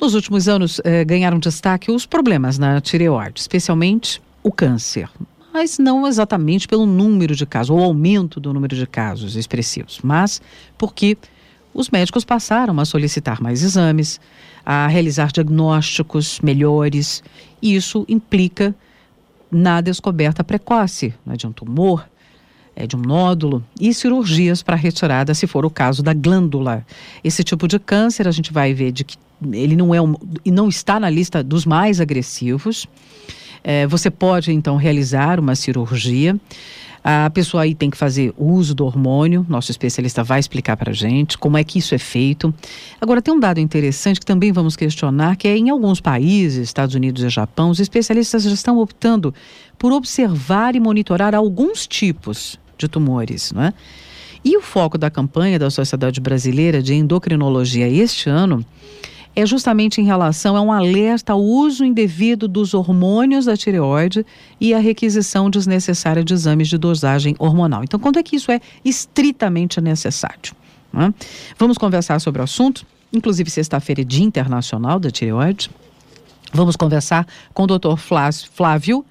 Nos últimos anos, ganharam destaque os problemas na tireoide, especialmente o câncer. Mas não exatamente pelo número de casos, ou aumento do número de casos expressivos, mas porque os médicos passaram a solicitar mais exames, a realizar diagnósticos melhores, e isso implica na descoberta precoce, né, de um tumor, de um nódulo, e cirurgias para retirada, se for o caso, da glândula. Esse tipo de câncer, a gente vai ver de que ele não está na lista dos mais agressivos. Você pode, então, realizar uma cirurgia. A pessoa aí tem que fazer uso do hormônio. Nosso especialista vai explicar para a gente como é que isso é feito. Agora, tem um dado interessante que também vamos questionar, que em alguns países, Estados Unidos e Japão, os especialistas já estão optando por observar e monitorar alguns tipos de tumores, não é? E o foco da campanha da Sociedade Brasileira de Endocrinologia este ano é justamente em relação a um alerta ao uso indevido dos hormônios da tireoide e a requisição desnecessária de exames de dosagem hormonal. Então, quando é que isso é estritamente necessário? Né? Vamos conversar sobre o assunto, inclusive sexta-feira é Dia Internacional da Tireoide. Vamos conversar com o Dr. Flávio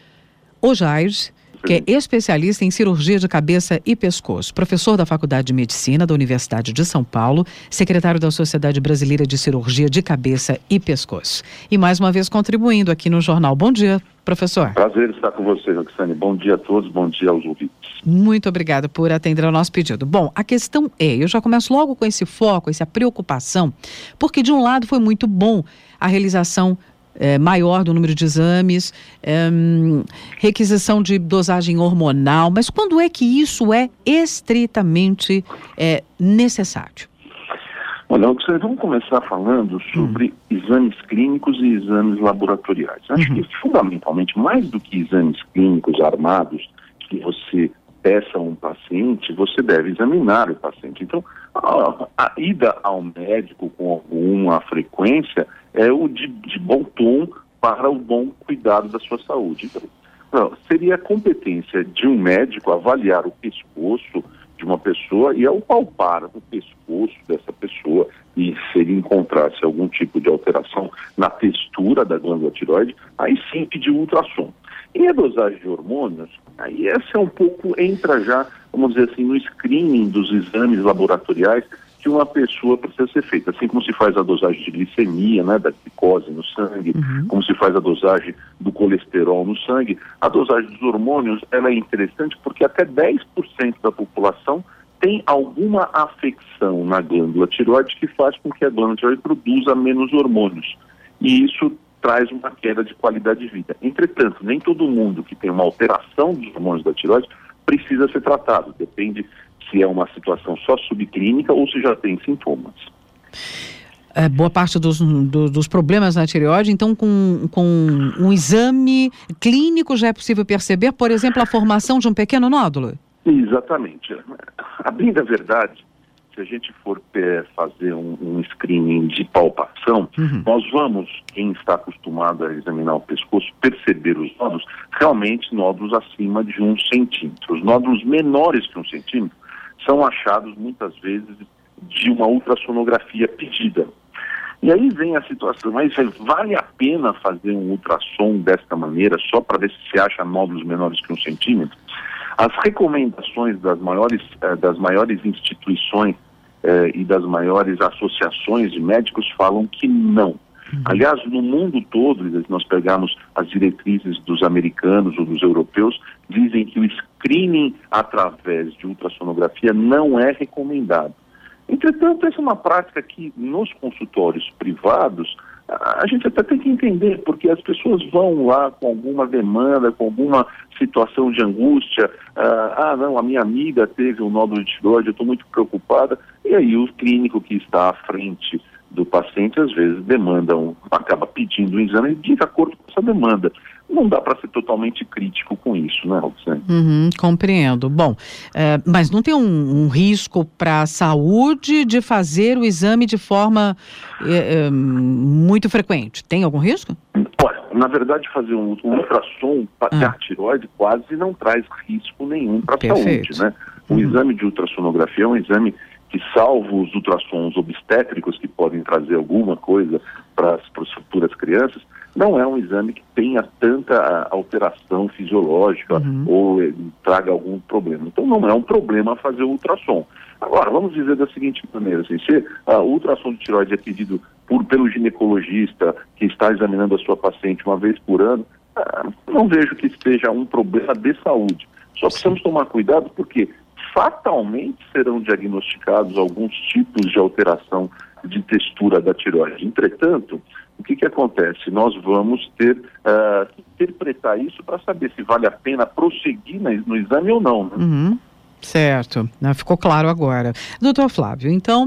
Ojair, que é especialista em cirurgia de cabeça e pescoço, professor da Faculdade de Medicina da Universidade de São Paulo, secretário da Sociedade Brasileira de Cirurgia de Cabeça e Pescoço. E mais uma vez contribuindo aqui no Jornal. Bom dia, professor. Prazer estar com você, Roxane. Bom dia a todos, bom dia aos ouvintes. Muito obrigada por atender ao nosso pedido. Bom, a questão eu já começo logo com esse foco, essa preocupação, porque de um lado foi muito bom a realização maior do número de exames, requisição de dosagem hormonal, mas quando é que isso é estritamente necessário? Olha, vamos começar falando sobre exames clínicos e exames laboratoriais. Acho que fundamentalmente, mais do que exames clínicos armados que você peça a um paciente, você deve examinar o paciente. Então, a ida ao médico com alguma frequência é o de bom tom para o bom cuidado da sua saúde. Então, seria a competência de um médico avaliar o pescoço de uma pessoa e ao palpar o pescoço dessa pessoa e se ele encontrasse algum tipo de alteração na textura da glândula tireoide, aí sim pedir ultrassom. E a dosagem de hormônios, aí essa entra já, vamos dizer assim, no screening dos exames laboratoriais que uma pessoa precisa ser feita. Assim como se faz a dosagem de glicemia, né, da glicose no sangue, como se faz a dosagem do colesterol no sangue, a dosagem dos hormônios, ela é interessante porque até 10% da população tem alguma afecção na glândula tireoide que faz com que a glândula tireoide produza menos hormônios. E isso traz uma queda de qualidade de vida. Entretanto, nem todo mundo que tem uma alteração dos hormônios da tireoide precisa ser tratado. Depende se é uma situação só subclínica ou se já tem sintomas. Boa parte dos problemas na tireoide, então com um exame clínico já é possível perceber, por exemplo, a formação de um pequeno nódulo? Exatamente. A bem da verdade, se a gente for fazer um screening de palpação, nós vamos, quem está acostumado a examinar o pescoço, perceber os nódulos, realmente nódulos acima de 1 centímetro. Os nódulos menores que 1 centímetro são achados muitas vezes de uma ultrassonografia pedida. E aí vem a situação, mas vale a pena fazer um ultrassom desta maneira só para ver se acha nódulos menores que 1 centímetro? As recomendações das maiores instituições e das maiores associações de médicos falam que não. Aliás, no mundo todo, se nós pegarmos as diretrizes dos americanos ou dos europeus, dizem que o screening através de ultrassonografia não é recomendado. Entretanto, essa é uma prática que nos consultórios privados a gente até tem que entender, porque as pessoas vão lá com alguma demanda, com alguma situação de angústia, não, a minha amiga teve um nódulo de tireoide, eu estou muito preocupada, e aí o clínico que está à frente do paciente, às vezes, acaba pedindo um exame de acordo com essa demanda. Não dá para ser totalmente crítico com isso, né, Roxane? Compreendo. Bom, mas não tem um risco para a saúde de fazer o exame de forma muito frequente? Tem algum risco? Olha, na verdade, fazer um ultrassom da tireoide quase não traz risco nenhum para a saúde, né? O exame de ultrassonografia é um exame que, salvo os ultrassons obstétricos, que podem trazer alguma coisa para crianças, não é um exame que tenha tanta alteração fisiológica ou traga algum problema. Então não é um problema fazer o ultrassom. Agora, vamos dizer da seguinte maneira, assim, se o ultrassom de tireoide é pedido pelo ginecologista que está examinando a sua paciente uma vez por ano, não vejo que seja um problema de saúde. Só precisamos tomar cuidado porque fatalmente serão diagnosticados alguns tipos de alteração de textura da tireoide. Entretanto, o que acontece? Nós vamos ter que interpretar isso para saber se vale a pena prosseguir no exame ou não. Né? Certo, ficou claro agora. Doutor Flávio, então,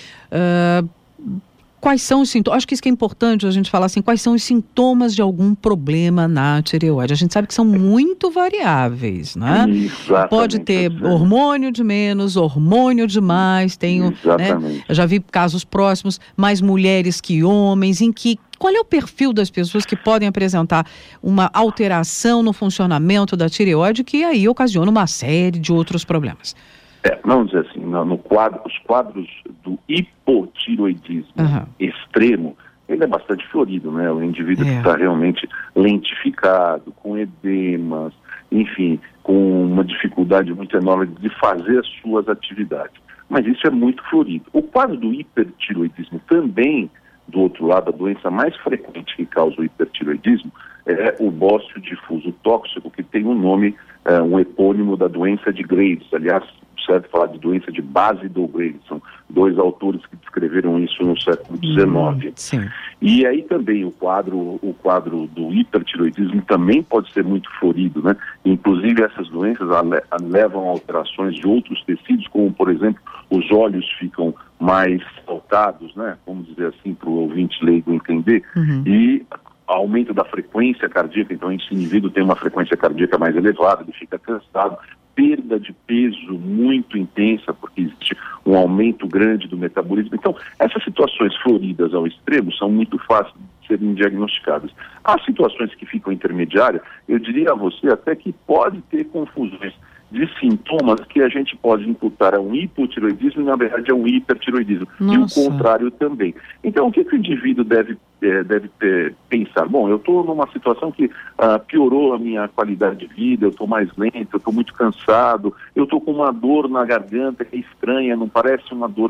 quais são os sintomas? Acho que isso que é importante a gente falar assim, quais são os sintomas de algum problema na tireoide? A gente sabe que são muito variáveis, né? Exatamente. Pode ter hormônio de menos, hormônio de mais, Exatamente. Eu já vi casos próximos, mais mulheres que homens, qual é o perfil das pessoas que podem apresentar uma alteração no funcionamento da tireoide que aí ocasiona uma série de outros problemas? Vamos dizer assim, os quadros do hipotireoidismo extremo, ele é bastante florido, né? O indivíduo que está realmente lentificado, com edemas, enfim, com uma dificuldade muito enorme de fazer as suas atividades. Mas isso é muito florido. O quadro do hipertireoidismo também, do outro lado, a doença mais frequente que causa o hipertireoidismo é o bócio difuso tóxico, que tem um nome, um epônimo da doença de Graves. Aliás, certo falar de doença de base do Graves. São dois autores que descreveram isso no século XIX. E aí também o quadro do hipertireoidismo também pode ser muito florido, né? Inclusive essas doenças levam a alterações de outros tecidos, como por exemplo, os olhos ficam mais saltados, né? Vamos dizer assim, para o ouvinte leigo entender, e aumento da frequência cardíaca. Então esse indivíduo tem uma frequência cardíaca mais elevada, ele fica cansado, perda de peso muito intensa, porque existe um aumento grande do metabolismo. Então, essas situações floridas ao extremo são muito fáceis de serem diagnosticadas. As situações que ficam intermediárias, eu diria a você até que pode ter confusões de sintomas que a gente pode imputar a um hipotireoidismo e, na verdade, a um hipertireoidismo. E o contrário também. Então, o que o indivíduo deve pensar? Bom, eu estou numa situação que piorou a minha qualidade de vida, eu estou mais lento, eu estou muito cansado, eu estou com uma dor na garganta que é estranha, não parece uma dor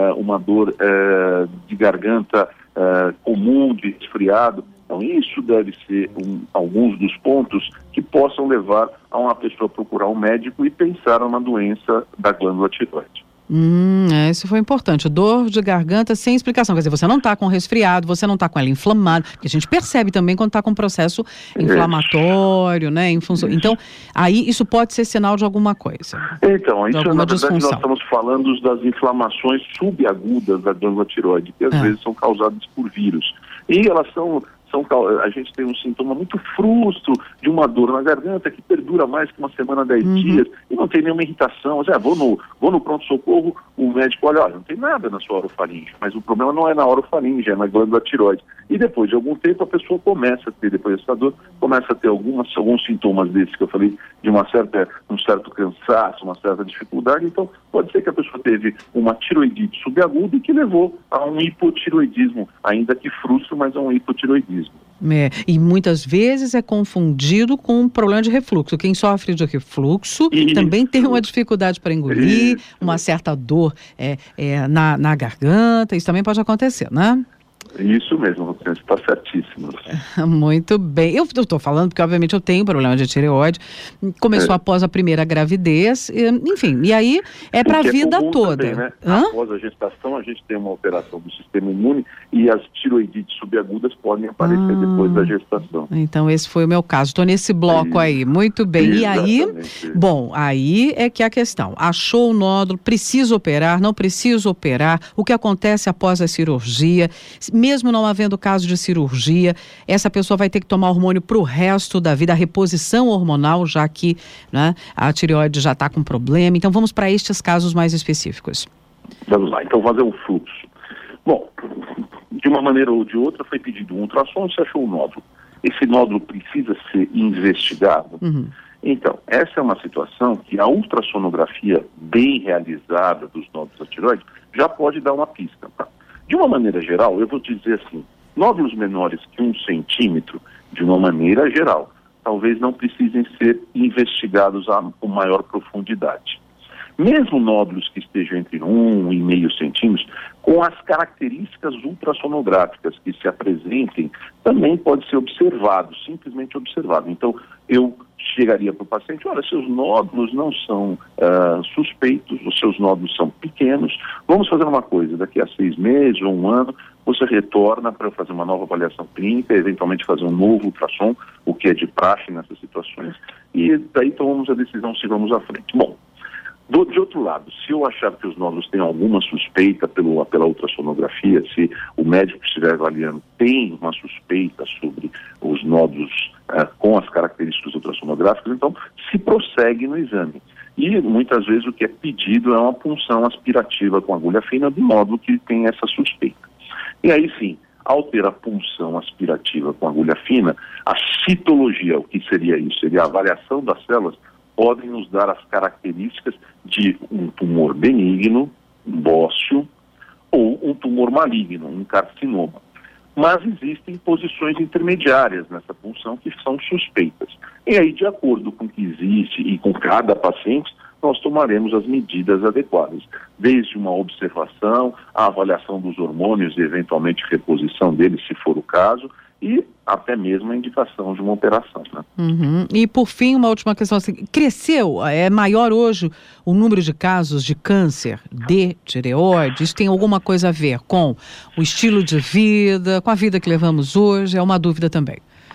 de garganta comum, de resfriado. Então, isso deve ser alguns dos pontos que possam levar a uma pessoa a procurar um médico e pensar numa doença da glândula tireoide. Isso foi importante. Dor de garganta sem explicação. Quer dizer, você não está com resfriado, você não está com ela inflamada, porque a gente percebe também quando está com um processo inflamatório, né? Então, aí isso pode ser sinal de alguma coisa. Então, isso na verdade nós estamos falando das inflamações subagudas da glândula tireoide, que às vezes são causadas por vírus. E elas a gente tem um sintoma muito frustro de uma dor na garganta que perdura mais que uma semana, 10 dias, e não tem nenhuma irritação. Vou no pronto-socorro, o médico olha, não tem nada na sua orofaringe, mas o problema não é na orofaringe, é na glândula tireoide. E depois de algum tempo a pessoa começa a ter, depois dessa dor, começa a ter alguns sintomas desses que eu falei, de um certo cansaço, uma certa dificuldade. Então pode ser que a pessoa teve uma tireoidite subaguda e que levou a um hipotireoidismo, ainda que frustro, mas a um hipotireoidismo. E muitas vezes é confundido com um problema de refluxo. Quem sofre de refluxo também tem uma dificuldade para engolir, uma certa dor na garganta. Isso também pode acontecer, né? Isso mesmo, você está certíssimo. Muito bem. Eu estou falando porque, obviamente, eu tenho problema de tireoide. Começou após a primeira gravidez, enfim, e aí é para a vida toda. Também, né? Após a gestação, a gente tem uma alteração do sistema imune e as tireoidites subagudas podem aparecer depois da gestação. Então, esse foi o meu caso. Estou nesse bloco aí. Muito bem. E aí, aí é que é a questão. Achou o nódulo, precisa operar, não precisa operar? O que acontece após a cirurgia? Mesmo não havendo caso de cirurgia, essa pessoa vai ter que tomar hormônio para o resto da vida, a reposição hormonal, já que, né, a tireoide já está com problema. Então vamos para estes casos mais específicos. Vamos lá, então fazer um fluxo. Bom, de uma maneira ou de outra foi pedido um ultrassom e se achou um nódulo. Esse nódulo precisa ser investigado. Então, essa é uma situação que a ultrassonografia bem realizada dos nódulos da tireoide já pode dar uma pista. De uma maneira geral, eu vou dizer assim, Nódulos menores que 1 centímetro, de uma maneira geral, talvez não precisem ser investigados com maior profundidade. Mesmo nódulos que estejam entre 1 e meio centímetros, com as características ultrassonográficas que se apresentem, também pode ser observado, simplesmente observado. Então, eu chegaria para o paciente, olha, seus nódulos não são suspeitos, os seus nódulos são pequenos, vamos fazer uma coisa, daqui a 6 meses ou 1 ano, você retorna para fazer uma nova avaliação clínica, eventualmente fazer um novo ultrassom, o que é de praxe nessas situações, e daí tomamos a decisão se vamos à frente. Bom, de outro lado, se eu achar que os nódulos têm alguma suspeita pela ultrassonografia, se o médico que estiver avaliando tem uma suspeita sobre os nódulos com as características ultrassonográficas, então se prossegue no exame. E muitas vezes o que é pedido é uma punção aspirativa com agulha fina do nódulo que tem essa suspeita. E aí sim, ao ter a punção aspirativa com agulha fina, a citologia, o que seria isso? Seria a avaliação das células, podem nos dar as características de um tumor benigno, bósseo, ou um tumor maligno, um carcinoma. Mas existem posições intermediárias nessa punção que são suspeitas. E aí, de acordo com o que existe e com cada paciente, nós tomaremos as medidas adequadas, desde uma observação, a avaliação dos hormônios e eventualmente reposição deles, se for o caso, e até mesmo a indicação de uma operação. Né? Uhum. E por fim, uma última questão, assim, cresceu, é maior hoje o número de casos de câncer de tireoide? Isso tem alguma coisa a ver com o estilo de vida, com a vida que levamos hoje? É uma dúvida também.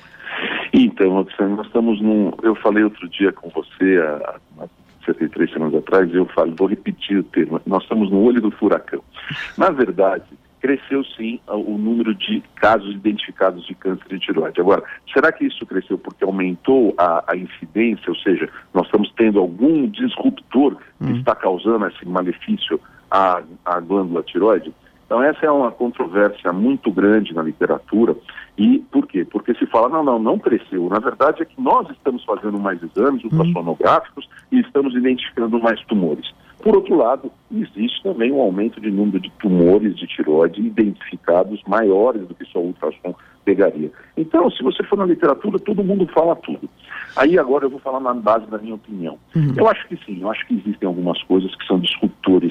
Então, nós estamos eu falei outro dia com você, há 73 semanas atrás, vou repetir o termo, nós estamos no olho do furacão. Na verdade, cresceu sim o número de casos identificados de câncer de tireoide. Agora, será que isso cresceu porque aumentou a incidência, ou seja, nós estamos tendo algum disruptor que está causando esse malefício à glândula tireoide? Então essa é uma controvérsia muito grande na literatura. E por quê? Porque se fala, não cresceu. Na verdade é que nós estamos fazendo mais exames ultrassonográficos e estamos identificando mais tumores. Por outro lado, existe também um aumento de número de tumores de tireoide identificados maiores do que só o ultrassom pegaria. Então, se você for na literatura, todo mundo fala tudo. Aí agora eu vou falar na base da minha opinião. Eu acho que sim, eu acho que existem algumas coisas que são disruptores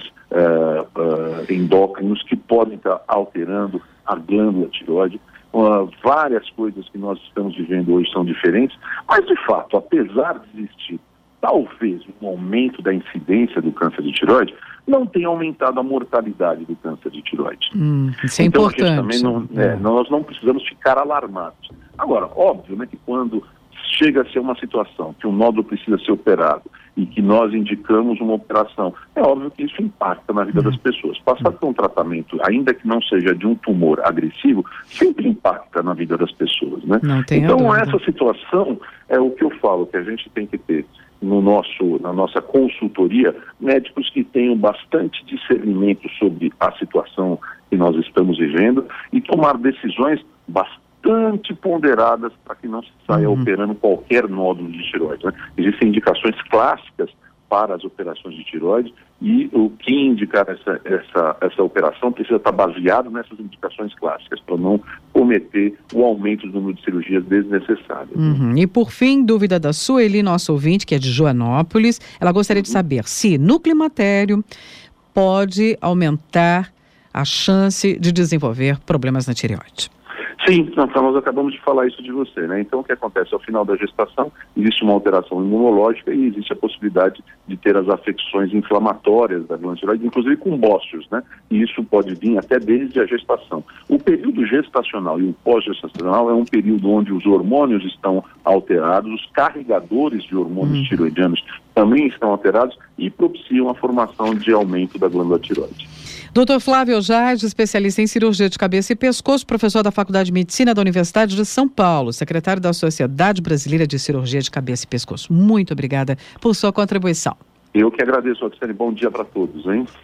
endócrinos que podem estar alterando a glândula tireoide. Várias coisas que nós estamos vivendo hoje são diferentes, mas de fato, apesar de existir talvez um aumento da incidência do câncer de tireoide, não tem aumentado a mortalidade do câncer de tireoide. Isso é então, importante. A gente também nós não precisamos ficar alarmados. Agora, óbvio, né, que quando chega a ser uma situação que um nódulo precisa ser operado e que nós indicamos uma operação, é óbvio que isso impacta na vida das pessoas. Passar por um tratamento, ainda que não seja de um tumor agressivo, sempre impacta na vida das pessoas, né? Então, essa situação é o que eu falo, que a gente tem que ter na nossa consultoria, médicos que tenham bastante discernimento sobre a situação que nós estamos vivendo e tomar decisões bastante ponderadas para que não se saia operando qualquer nódulo de tireoide. Né? Existem indicações clássicas para as operações de tireoide e o que indicar essa operação precisa estar baseado nessas indicações clássicas para não cometer o aumento do número de cirurgias desnecessárias. E por fim, dúvida da Sueli, nossa ouvinte, que é de Joanópolis, ela gostaria de saber se no climatério pode aumentar a chance de desenvolver problemas na tireoide. Sim, nós acabamos de falar isso de você, né? Então, o que acontece? Ao final da gestação, existe uma alteração imunológica e existe a possibilidade de ter as afecções inflamatórias da glândula tireoide, inclusive com bócios, né? E isso pode vir até desde a gestação. O período gestacional e o pós-gestacional é um período onde os hormônios estão alterados, os carregadores de hormônios tireoidianos também estão alterados e propiciam a formação de aumento da glândula tireoide. Dr. Flávio Jade, especialista em cirurgia de cabeça e pescoço, professor da Faculdade de Medicina da Universidade de São Paulo, secretário da Sociedade Brasileira de Cirurgia de Cabeça e Pescoço. Muito obrigada por sua contribuição. Eu que agradeço, Oxane. Bom dia para todos, hein?